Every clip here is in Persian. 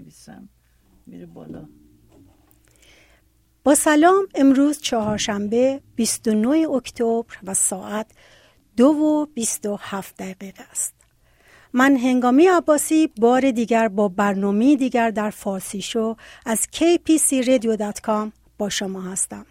بنویسم میره بالا. با سلام، امروز چهارشنبه 29 اکتبر و ساعت 2:27 است. من هنگامی عباسی بار دیگر با برنامه دیگر در فارسی شو از kpcradio.com با شما هستم.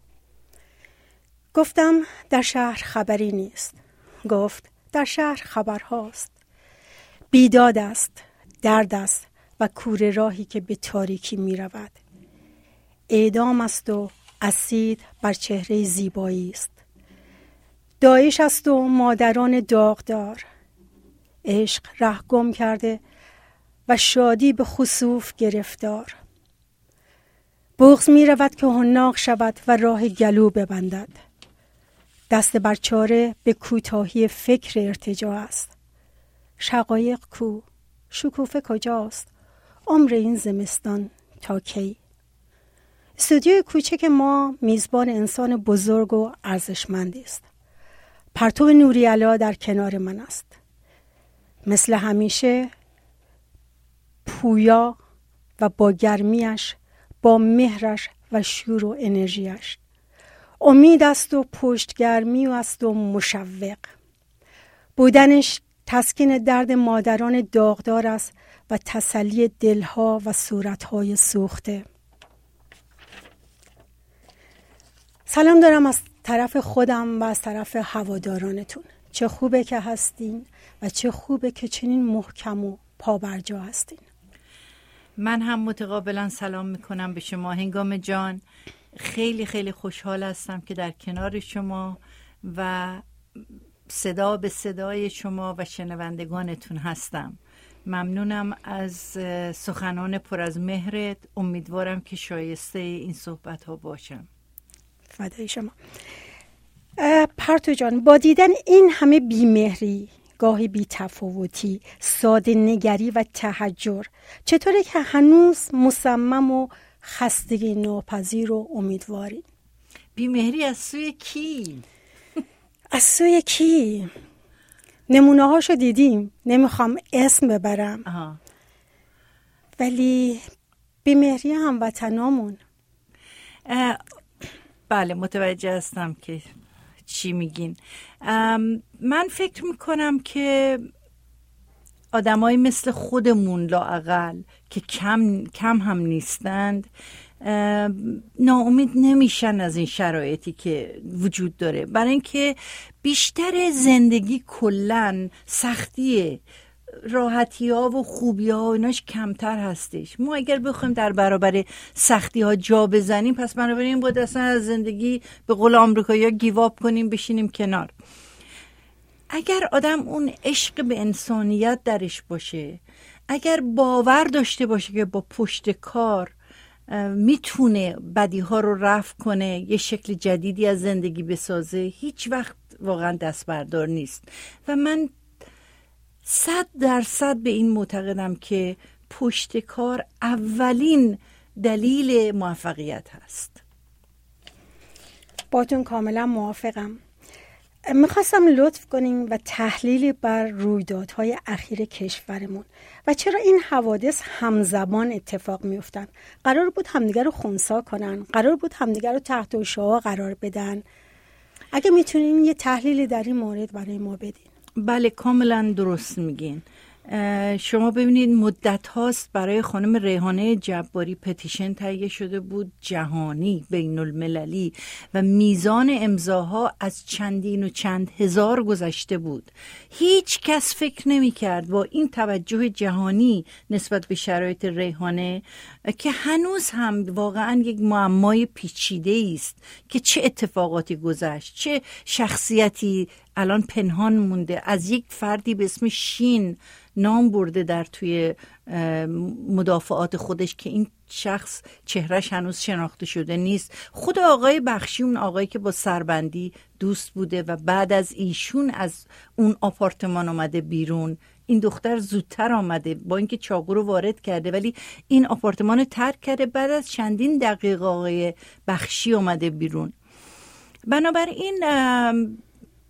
گفتم در شهر خبری نیست. گفت در شهر خبرهاست. بیداد است، درد است و کوره راهی که به تاریکی می رود. اعدام است و اسید بر چهره زیبایی است. داعش است و مادران داغدار. عشق ره گم کرده و شادی به خسوف گرفتار. بغض می رود که حناق شود و راه گلو ببندد. دست بر چاره به کوتاهی فکر ارتجاع است. شقایق کو؟ شکوفه کجاست؟ عمر این زمستان تا کی؟ استودیوی کوچک ما میزبان انسان بزرگ و ارزشمندی است. پرتو نوری‌علا در کنار من است. مثل همیشه پویا و با گرمیش، با مهرش و شور و انرژیش. امید است و پشتگرمی است و مشوق. بودنش تسکین درد مادران داغدار است و تسلی دلها و صورتهای سوخته. سلام دارم از طرف خودم و از طرف هوادارانتون. چه خوبه که هستین و چه خوبه که چنین محکم و پابرجا هستین. من هم متقابلا سلام میکنم به شما هنگام جان. خیلی خیلی خوشحال هستم که در کنار شما و صدا به صدای شما و شنوندگانتون هستم. ممنونم از سخنان پر از مهرت. امیدوارم که شایسته این صحبت ها باشم. فدای شما. پرتو جان، با دیدن این همه بیمهری، گاهی بی‌تفاوتی، ساده نگری و تحجر، چطوره که هنوز مصمم و خستگی ناپذیر و امیدواری؟ بیمهری از سوی کی؟ از سوی کی؟ نمونه هاشو دیدیم، نمیخوام اسم ببرم. ولی بیمهری هموطنامون. بله متوجه هستم که چی میگین. من فکر میکنم که آدمایی مثل خودمون لااقل که کم هم نیستند ناامید نمیشن از این شرایطی که وجود داره، برای اینکه بیشتر زندگی کلن سختیه، راحتی ها و خوبی ها و ایناش کمتر هستش. ما اگر بخوایم در برابر سختی ها جا بزنیم، پس بنابراین باید اصلا از زندگی به قول آمریکایی ها گیواب کنیم، بشینیم کنار. اگر آدم اون عشق به انسانیت درش باشه، اگر باور داشته باشه که با پشت کار میتونه بدی ها رو رفع کنه، یه شکل جدیدی از زندگی بسازه، هیچ وقت واقعا دست بردار نیست. و من 100% به این معتقدم که پشت کار اولین دلیل موفقیت هست. باتون کاملا موافقم. میخواستم لطف کنیم و تحلیلی بر رویدادهای اخیر کشورمون و چرا این حوادث همزمان اتفاق میفتن. قرار بود همدیگر رو خنثی کنن، قرار بود همدیگر رو تحت شعاع قرار بدن. اگه میتونین یه تحلیلی در این مورد برای ما بدین. بله کاملا درست میگین. شما ببینید مدت هاست برای خانم ریحانه جباری پتیشن تهیه شده بود، جهانی، بین المللی، و میزان امضاها از چندین و چند هزار گذشته بود. هیچ کس فکر نمی کرد با این توجه جهانی نسبت به شرایط ریحانه که هنوز هم واقعا یک معمای پیچیده است که چه اتفاقاتی گذشت، چه شخصیتی الان پنهان مونده. از یک فردی به اسم شین نام برده در توی مدافعات خودش که این شخص چهرهش هنوز شناخته شده نیست. خود آقای بخشی، اون آقایی که با سربندی دوست بوده و بعد از ایشون از اون آپارتمان آمده بیرون. این دختر زودتر آمده با اینکه چاقو رو وارد کرده، ولی این آپارتمان رو ترک کرده. بعد از چندین دقیقه آقای بخشی آمده بیرون. بنابراین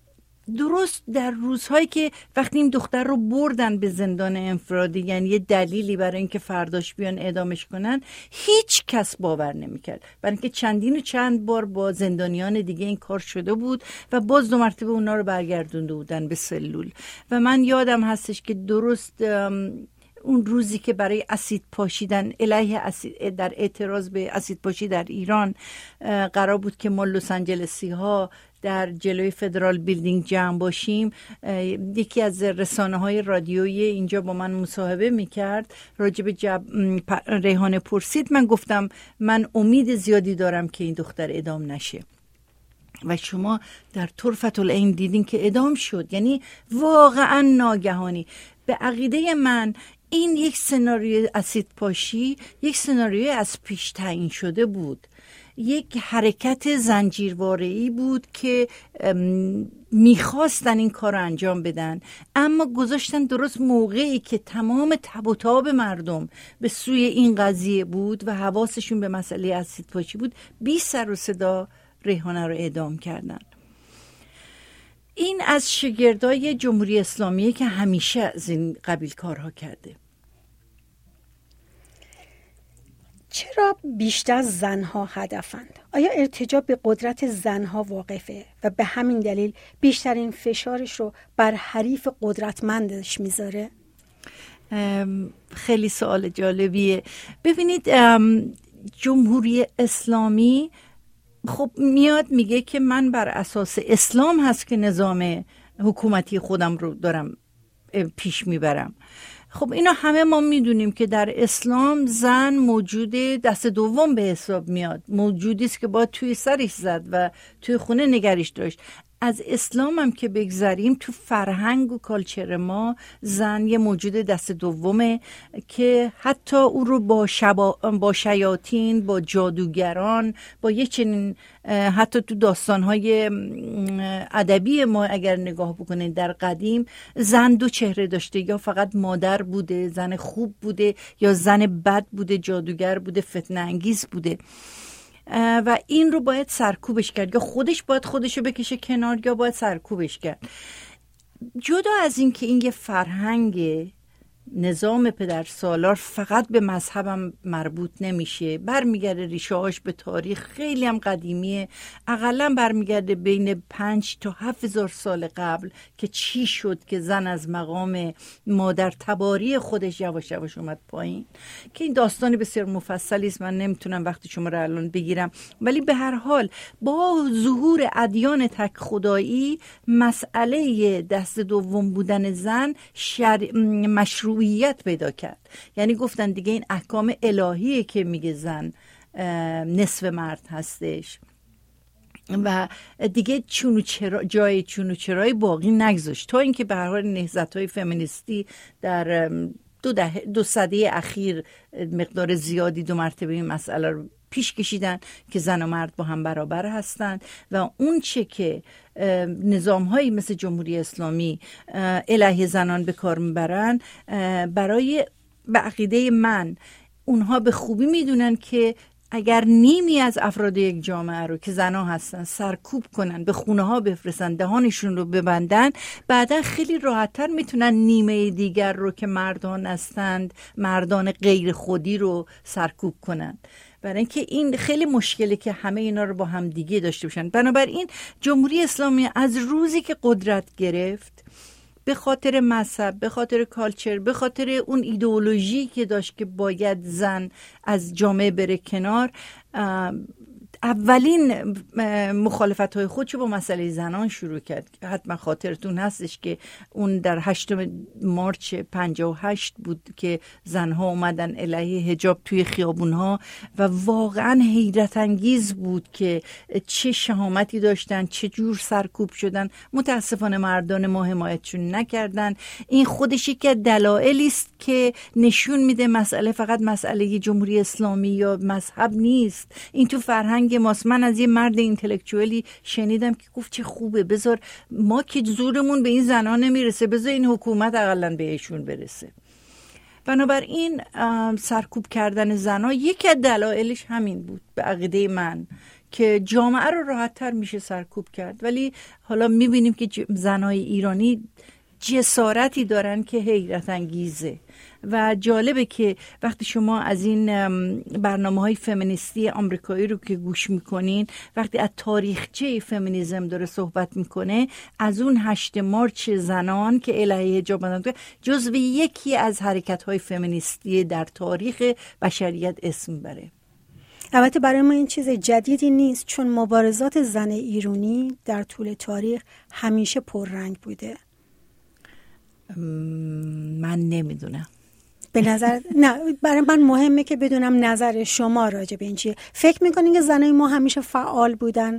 درست در روزهایی که وقتی این دختر رو بردن به زندان انفرادی، یعنی یه دلیلی برای اینکه فرداش بیان اعدامش کنن، هیچ کس باور نمیکرد، برای اینکه چندین و چند بار با زندانیان دیگه این کار شده بود و باز 2 مرتبه اونا رو برگردونده بودن به سلول. و من یادم هستش که درست اون روزی که برای اسید پاشیدن علیه اسید، در اعتراض به اسید پاشی در ایران قرار بود که ما لس آنجلسی ها در جلوی فدرال بیلدینگ جمع باشیم، یکی از رسانه های رادیویی اینجا با من مصاحبه میکرد، راجع به ریحانه پرسید. من گفتم من امید زیادی دارم که این دختر اعدام نشه و شما در طرفت العین دیدین که اعدام شد، یعنی واقعا ناگهانی. به عقیده من این یک سناریوی اسید پاشی یک سناریوی از پیش تعیین شده بود، یک حرکت زنجیرواره‌ای بود که میخواستن این کار رو انجام بدن، اما گذاشتن درست موقعی که تمام تب و تاب مردم به سوی این قضیه بود و حواسشون به مسئله اسید پاشی بود، بی سر و صدا ریحانه رو اعدام کردن. این از شاگردای جمهوری اسلامیه که همیشه از این قبیل کارها کرده. چرا بیشتر زنها هدفند؟ آیا ارتجاع به قدرت زنها واقفه و به همین دلیل بیشترین فشارش رو بر حریف قدرتمندش میذاره؟ خیلی سوال جالبیه. ببینید، جمهوری اسلامی خب میاد میگه که من بر اساس اسلام هست که نظام حکومتی خودم رو دارم پیش میبرم. خب اینا همه ما میدونیم که در اسلام زن موجود دست دوم به حساب میاد، موجودی است که باید توی سرش زد و توی خونه نگرش داشت. از اسلام هم که بگذاریم، تو فرهنگ و کالچر ما زن یه موجود دست دومه که حتی او رو با شیاطین، با جادوگران، با یه چنین، حتی تو داستانهای ادبی ما اگر نگاه بکنید در قدیم، زن 2 چهره داشته، یا فقط مادر بوده، زن خوب بوده، یا زن بد بوده، جادوگر بوده، فتنه انگیز بوده. و این رو باید سرکوبش کرد، یا خودش باید خودشو بکشه کنار، یا باید سرکوبش کرد. جدا از این که این یه فرهنگ نظام پدرسالار فقط به مذهبم مربوط نمیشه، برمیگرده ریشه هاش به تاریخ خیلی هم قدیمیه، اقلا برمیگرده بین 5 تا 7,000 سال قبل که چی شد که زن از مقام مادر تباری خودش یواش یواش اومد پایین، که این داستان بسیار مفصلی است، من نمیتونم وقت شما رو الان بگیرم. ولی به هر حال با ظهور ادیان تک خدایی، مسئله دست دوم بودن زن مشروعیت پیدا کرد. یعنی گفتن دیگه این احکام الهیه که میگه زن نصف مرد هستش و دیگه جای چون و چرای باقی نگذاشت، تا اینکه به هر حال نهضت‌های فمینیستی در 2 سده اخیر مقدار زیادی 2 مرتبه این مسئله رو پیش کشیدن که زن و مرد با هم برابر هستند و اون چه که نظام‌هایی مثل جمهوری اسلامی علیه زنان به کار میبرن، برای به عقیده من اونها به خوبی میدونن که اگر نیمی از افراد یک جامعه رو که زنها هستن سرکوب کنن، به خونه ها بفرستن، دهانشون رو ببندن، بعدا خیلی راحت‌تر میتونن نیمه دیگر رو که مردان هستند، مردان غیر خودی رو سرکوب کنن. برای اینکه این خیلی مشکلی که همه اینا رو با هم دیگه داشته باشن. بنابراین جمهوری اسلامی از روزی که قدرت گرفت، به خاطر مذهب، به خاطر کالچر، به خاطر اون ایدئولوژی که داشت که باید زن از جامعه بره کنار، اولین مخالفت‌های خودشو با مسئله زنان شروع کرد. حتما خاطرتون هستش که اون در 8 مارچ 58 بود که زنها اومدن علیه حجاب توی خیابونها و واقعا حیرت انگیز بود که چه شهامتی داشتن، چه جور سرکوب شدن. متاسفانه مردان ما حمایتشون نکردن. این خودش یک دلایلی است که نشون میده مسئله فقط مسئله جمهوری اسلامی یا مذهب نیست، این تو فرهنگ ماست. من از یه مرد اینتלקچوالی شنیدم که گفت چه خوبه، بذار ما که زورمون به این زنان نمیرسه، بذار این حکومت اقلن بهشون برسه. بنابراین سرکوب کردن زنها یکی از دلایلش همین بود به عقیده من، که جامعه رو راحت‌تر میشه سرکوب کرد. ولی حالا میبینیم که زنای ایرانی جسارتی دارن که حیرت انگیزه و جالبه که وقتی شما از این برنامه‌های فمینیستی آمریکایی رو که گوش میکنین، وقتی از تاریخچه فمینیسم داره صحبت میکنه، از اون 8 مارچ زنان که علیه حجاب بندن جزو یکی از حرکت‌های فمینیستی در تاریخ بشریت اسم بره. البته برای ما این چیز جدیدی نیست، چون مبارزات زن ایرانی در طول تاریخ همیشه پررنگ بوده. من نمیدونم. به نظر نه، برای من مهمه که بدونم نظر شما راجع به این چیه. فکر میکنین که زنای ما همیشه فعال بودن؟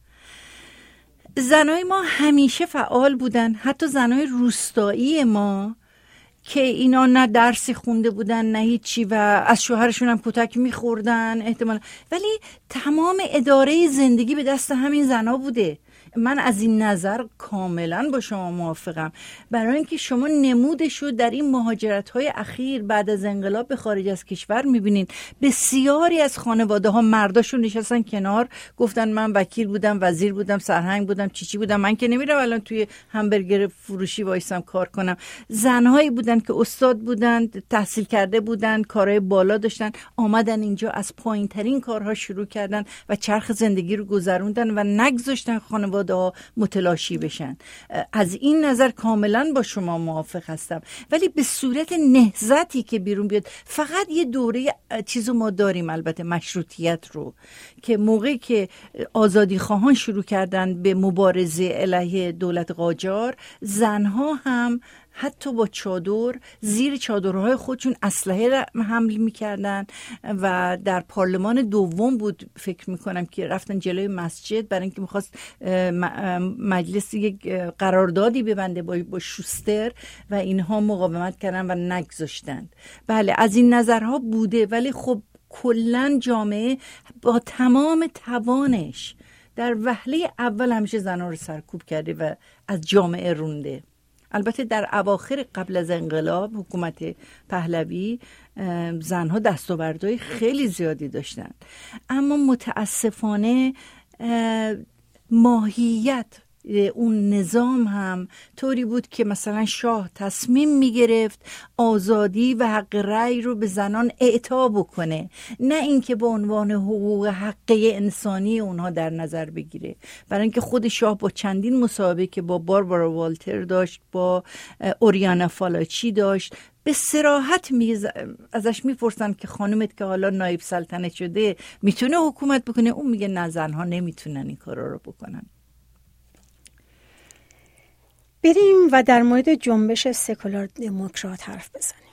زنای ما همیشه فعال بودن، حتی زنای روستایی ما که اینا نه درسی خونده بودن نه هیچی و از شوهرشون هم کتک میخوردن احتمال، ولی تمام اداره زندگی به دست همین زنا بوده. من از این نظر کاملا با شما موافقم، برای اینکه شما نمودشو در این مهاجرت‌های اخیر بعد از انقلاب به خارج از کشور می‌بینین. بسیاری از خانواده‌ها مرداشون نشستن کنار، گفتن من وکیل بودم، وزیر بودم، سرهنگ بودم، چیچی بودم، من که نمیرم الان توی همبرگر فروشی وایسم کار کنم. زنهایی بودن که استاد بودن، تحصیل کرده بودن، کارهای بالا داشتن، آمدن اینجا از پایین‌ترین کارها شروع کردن و چرخ زندگی رو گذروندن و نگذاشتن خانواده متلاشی بشن. از این نظر کاملا با شما موافق هستم. ولی به صورت نهضتی که بیرون بیاد، فقط یه دوره چیزو ما داریم، البته مشروطیت رو، که موقعی که آزادی خواهان شروع کردن به مبارزه علیه دولت قاجار، زنها هم حتی با چادر زیر چادرهای خودشون اسلحه حمل میکردن و در پارلمان دوم بود فکر میکنم که رفتن جلوی مسجد برای اینکه میخواست مجلس یک قراردادی ببنده با شوستر و اینها مقاومت کردن و نگذاشتند. بله از این نظرها بوده، ولی خب کلن جامعه با تمام توانش در وهله اول همیشه زنان رو سرکوب کرده و از جامعه رونده. البته در اواخر قبل از انقلاب حکومت پهلوی زنها دستاوردهای خیلی زیادی داشتند، اما متاسفانه ماهیت اون نظام هم طوری بود که مثلا شاه تصمیم میگرفت آزادی و حق رأی رو به زنان اعطا بکنه، نه اینکه به عنوان حقوق حقه انسانی اونها در نظر بگیره. برای اینکه خود شاه با چندین مصاحبه که با باربارا والتر داشت، با اوریانا فالاچی داشت، به صراحت ازش میپرسن که خانومت که حالا نایب سلطنت شده میتونه حکومت بکنه؟ اون میگه نه، زنها نمیتونن این کارا رو بکنن. بریم و در مورد جنبش سکولار دموکرات حرف بزنیم.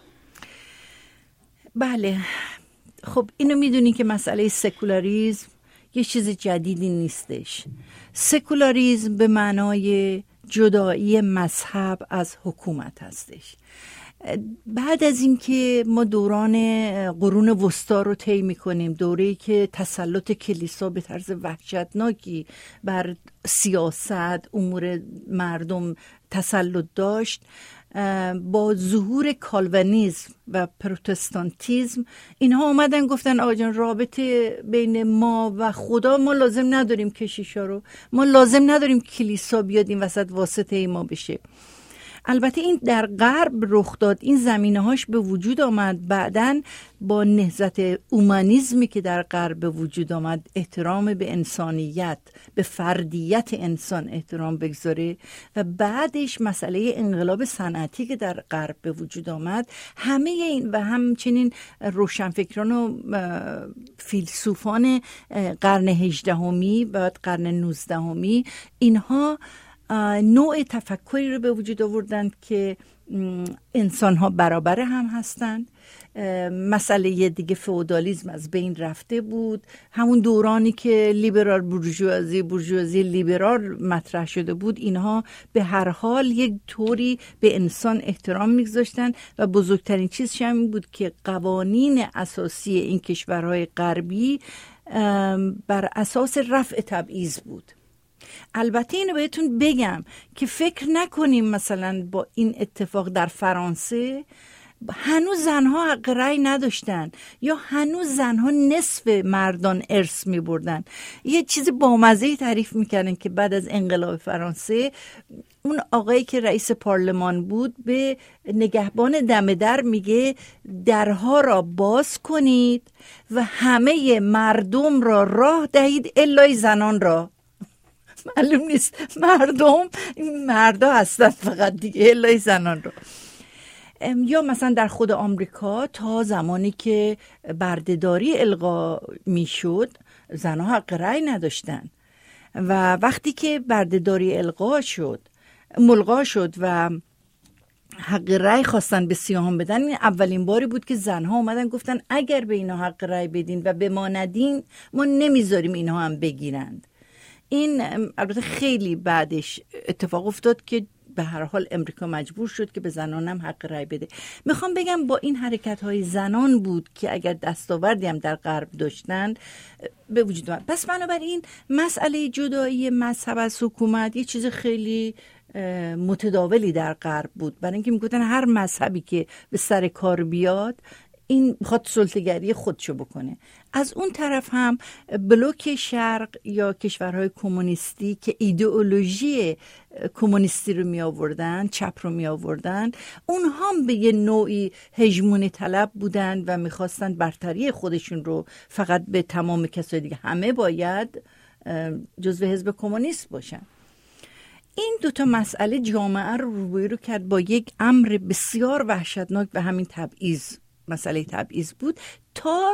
بله، خب اینو میدونی که مسئله سکولاریسم یه چیز جدیدی نیستش. سکولاریسم به معنای جدایی مذهب از حکومت هستش. بعد از اینکه ما دوران قرون وسطا رو طی می‌کنیم، دوره‌ای که تسلط کلیسا به طرز وحشتناکی بر سیاست، امور مردم تسلط داشت، با ظهور کالوینیسم و پروتستانتیسم اینها اومدن گفتن آقا جان، رابطه بین ما و خدا ما لازم نداریم کشیشا رو، ما لازم نداریم کلیسا بیاد این وسط واسطه ما بشه. البته این در غرب رخ داد، این زمینه‌هاش به وجود آمد بعداً با نهضت اومانیسمی که در غرب به وجود آمد، احترام به انسانیت، به فردیت انسان احترام بگذاره، و بعدش مسئله انقلاب صنعتی که در غرب به وجود آمد، همه این و همچنین روشنفکران و فیلسوفان قرن 18 و قرن 19 اینها نوع تفکری رو به وجود آوردند که انسان ها برابر هم هستند. مسئله دیگه فئودالیسم از بین رفته بود. همون دورانی که لیبرال بورژوازی لیبرال مطرح شده بود، اینها به هر حال یک طوری به انسان احترام می‌گذاشتن و بزرگترین چیزش هم بود که قوانین اساسی این کشورهای غربی بر اساس رفع تبعیض بود. البته اینو بهتون بگم که فکر نکنیم مثلا با این اتفاق در فرانسه هنوز زنها حق رأی نداشتن یا هنوز زنها نصف مردان ارث می بردن. یه چیز بامزه تعریف میکردن که بعد از انقلاب فرانسه اون آقایی که رئیس پارلمان بود به نگهبان دم در میگه درها را باز کنید و همه مردم را راه دهید الا زنان را. معلوم نیست مردم این مردا هستن فقط دیگه، الا زنان را. یا مثلا در خود آمریکا تا زمانی که بردهداری الغا میشد زنها حق رأی نداشتن و وقتی که بردهداری ملغا شد و حق رأی خواستن به سیاهان بدن، این اولین باری بود که زنها اومدن گفتن اگر به اینا حق رأی بدین و به ما ندین ما نمیذاریم اینها هم بگیرند. این البته خیلی بعدش اتفاق افتاد که به هر حال امریکا مجبور شد که به زنان هم حق رأی بده. میخوام بگم با این حرکت‌های زنان بود که اگر دستاوردی هم در غرب داشتن به وجود آمد. پس بنابراین مسئله جدایی مذهب از حکومت یه چیز خیلی متداولی در غرب بود، برای اینکه میگفتن هر مذهبی که به سر کار بیاد این میخواد سلطه‌گری خودشو بکنه. از اون طرف هم بلوک شرق یا کشورهای کمونیستی که ایدئولوژی کمونیستی رو می آوردن، چپ رو می آوردن، اونها هم به یه نوعی هژمونی طلب بودن و میخواستن برتری خودشون رو فقط به تمام کسای دیگه، همه باید جزو حزب کمونیست باشن. این دوتا مسئله جامعه رو روبرو کرد با یک امر بسیار وحشتناک و همین تبعیض، مسئله تبعیض بود تا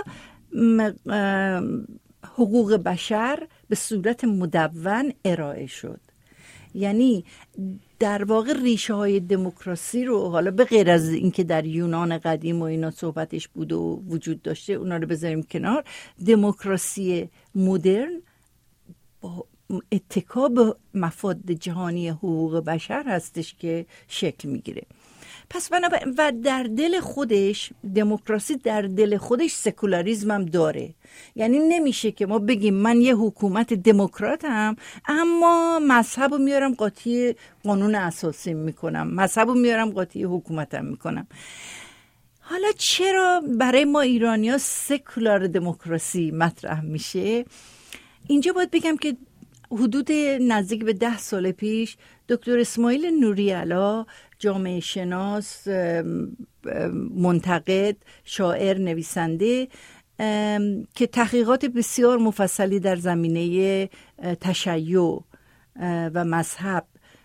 حقوق بشر به صورت مدون ارائه شد. یعنی در واقع ریشه های دموکراسی رو، حالا به غیر از اینکه در یونان قدیم و اینا صحبتش بود و وجود داشته اونا رو بذاریم کنار، دموکراسی مدرن با اتکا به مفاد جهانی حقوق بشر هستش که شکل میگیره. پس و در دل خودش دموکراسی، در دل خودش سکولاریسم هم داره. یعنی نمیشه که ما بگیم من یه حکومت دموکراتم اما مذهب رو میارم قاطی قانون اساسی میکنم، مذهب رو میارم قاطی حکومتم میکنم. حالا چرا برای ما ایرانی‌ها سکولار دموکراسی مطرح میشه؟ اینجا باید بگم که حدود نزدیک به 10 سال پیش دکتر اسماعیل نوری‌علا، جامعه شناس، منتقد، شاعر، نویسنده که تحقیقات بسیار مفصلی در زمینه تشیع و مذهب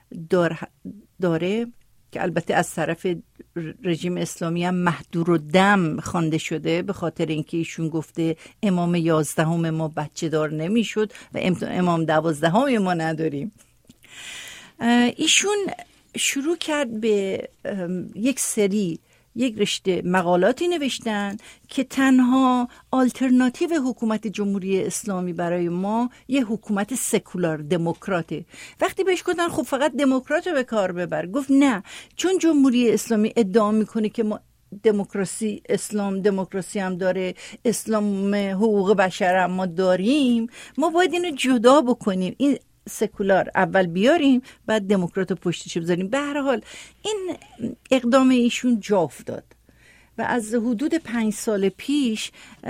داره که البته از طرف رژیم اسلامی هم مهدورالدم خوانده شده، به خاطر اینکه ایشون گفته امام 11 ما بچه دار نمیشد و امام 12 ما نداریم. ایشون شروع کرد به یک رشته مقالاتی نوشتن که تنها آلترناتیو حکومت جمهوری اسلامی برای ما یه حکومت سکولار دموکراته. وقتی بهش گفتن خب فقط دموکرات رو به کار ببر، گفت نه، چون جمهوری اسلامی ادعا میکنه که ما اسلام دموکراسی هم داره، اسلام حقوق بشر هم ما داریم، ما باید اینو جدا بکنیم، این سکولار اول بیاریم بعد دموکرات رو پشتش بذاریم. به هر حال این اقدام ایشون جا افتاد و از حدود 5 سال پیش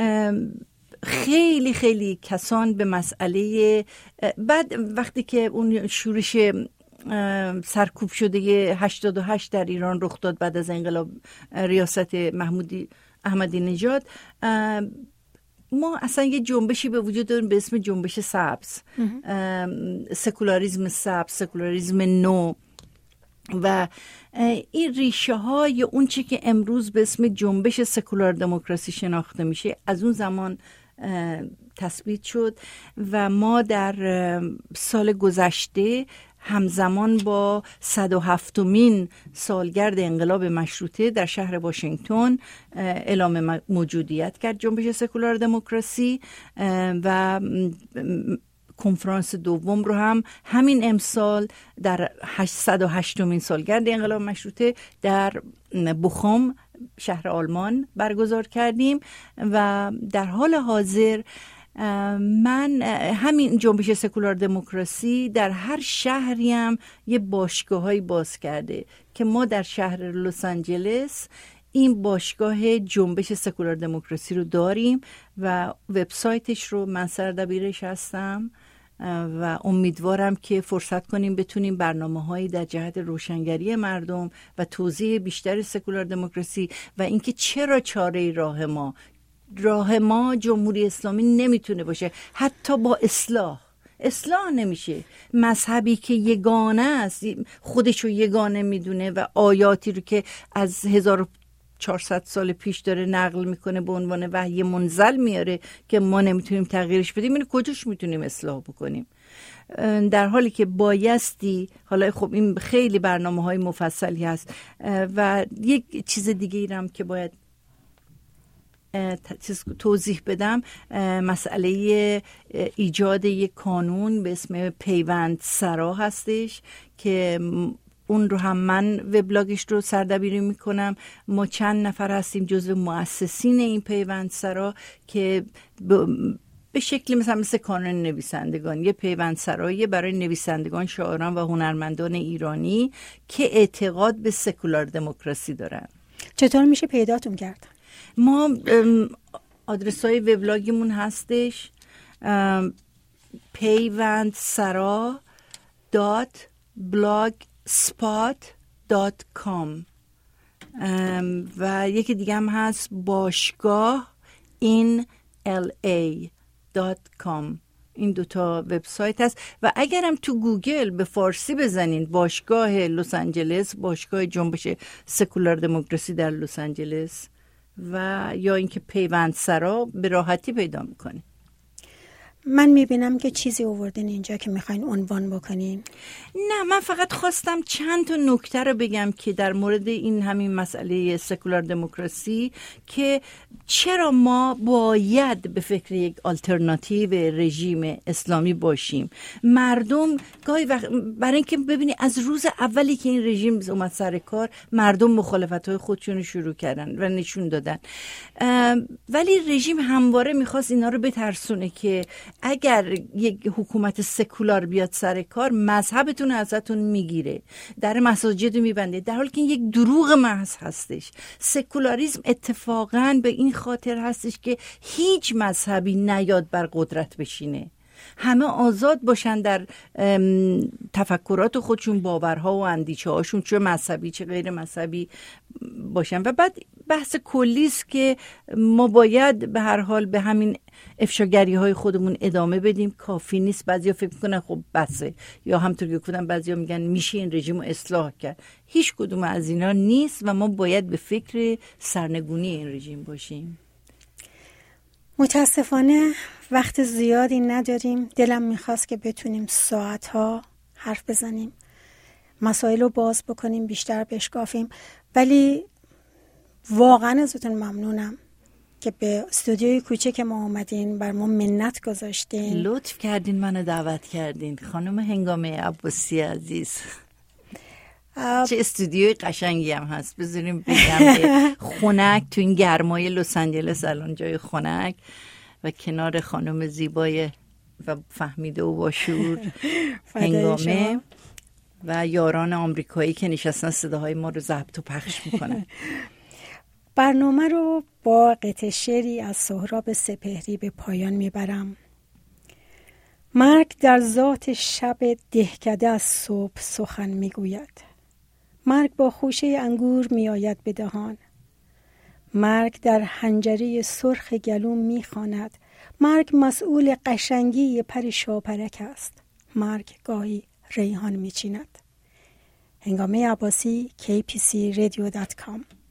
خیلی خیلی کسان به مسئله بعد وقتی که اون شورش سرکوب شده 88 در ایران رخ داد بعد از انقلاب ریاست احمدی نژاد، ما اصلا یه جنبشی به وجود داریم به اسم جنبش سبز، سکولاریسم سبز، سکولاریسم نو، و این ریشه های اون چی که امروز به اسم جنبش سکولار دموکراسی شناخته میشه از اون زمان تثبیت شد و ما در سال گذشته همزمان با 107مین سالگرد انقلاب مشروطه در شهر واشنگتن اعلام موجودیت کرد جنبش سکولار دموکراسی و کنفرانس دوم رو هم همین امسال در 108مین سالگرد انقلاب مشروطه در بوخوم شهر آلمان برگزار کردیم و در حال حاضر من همین جنبش سکولار دموکراسی در هر شهری هم یه باشگاهایی باز کرده که ما در شهر لس آنجلس این باشگاه جنبش سکولار دموکراسی رو داریم و وبسایتش رو من سردبیرش هستم و امیدوارم که فرصت کنیم بتونیم برنامه‌هایی در جهت روشنگری مردم و توضیح بیشتر سکولار دموکراسی و اینکه چرا چاره راه ما جمهوری اسلامی نمیتونه باشه، حتی با اصلاح نمیشه. مذهبی که یگانه است، خودشو یگانه میدونه و آیاتی رو که از 1400 سال پیش داره نقل میکنه به عنوان وحی منزل میاره که ما نمیتونیم تغییرش بدیم، اینو کجاش میتونیم اصلاح بکنیم؟ در حالی که بایستی، حالا خب این خیلی برنامه‌های مفصلی هست و یک چیز دیگه ایرم که باید توضیح بدم، مسئله ایجاد یک قانون به اسم پیوندسرا هستش که اون رو هم من وبلاگش رو سردبیری میکنم. ما چند نفر هستیم جزو مؤسسین این پیوندسرا که به شکلی مثل کانون نویسندگان، یه پیوندسرایی برای نویسندگان، شاعران و هنرمندان ایرانی که اعتقاد به سکولار دموکراسی دارن. چطور میشه پیداتون کرد؟ ما آدرسای وبلاگمون هستش payvandSara.blogspot.com و یکی دیگه هم هست باشگاه inla.com. این دوتا وبسایت هست و اگرم تو گوگل به فارسی بزنین باشگاه لس آنجلس، باشگاه جنبش سکولار دموکراسی در لس آنجلس و یا اینکه پیوندسرا، به راحتی پیدا میکنین. من میبینم که چیزی آوردین اینجا که میخواین عنوان بکنین. نه، من فقط خواستم چند تا نکته رو بگم که در مورد این همین مسئله سکولار دموکراسی، که چرا ما باید به فکر یک آلترناتیو رژیم اسلامی باشیم. مردم گاهی وقت برای اینکه ببینی از روز اولی که این رژیم اومد سر کار، مردم مخالفت‌های خودشون رو شروع کردن و نشون دادن، ولی رژیم همواره میخواست اینا رو بترسونه که اگر یک حکومت سکولار بیاد سر کار، مذهبتون ازتون میگیره، در مساجد میبنده، در حالی که این یک دروغ محض هستش. سکولاریسم اتفاقاً به این خاطر هستش که هیچ مذهبی نیاد بر قدرت بشینه، همه آزاد باشن در تفکرات خودشون، باورها و اندیشه هاشون، چه مذهبی چه غیر مذهبی باشن. و بعد بحث کلی است که ما باید به هر حال به همین افشاگری های خودمون ادامه بدیم. کافی نیست. بعضیا فکر میکنن خب بسه، یا همونطور که گفتم بعضیا میگن میشه این رژیم رو اصلاح کرد. هیچ کدوم از اینا نیست و ما باید به فکر سرنگونی این رژیم باشیم. متاسفانه وقت زیادی نداریم. دلم میخواست که بتونیم ساعتها حرف بزنیم، مسائل رو باز بکنیم، بیشتر بشکافیم، ولی واقعا ازتون ممنونم که به استودیوی کوچه که ما اومدین، بر ما منت گذاشتین، لطف کردین، منو دعوت کردین. خانم هنگامه عباسی عزیز، چه استودیوی قشنگی هم هست. بذاریم بگم خنک تو این گرمای لس آنجلس، الان جای خنک و کنار خانم زیبای و فهمیده و باشور هنگامه و یاران آمریکایی که نشستن صداهای ما رو ضبط و پخش میکنن. برنامه رو با قطعه شعری از سهراب سپهری به پایان میبرم. مرگ در ذات شب دهکده از صبح سخن میگوید. مرگ با خوشه انگور میآید به دهان. مرگ در حنجره سرخ گلوم میخواند. مرگ مسئول قشنگی پر شاپرک است. مرگ گاهی ریحان میچیند. هنگامه عباسی، kpcradio.com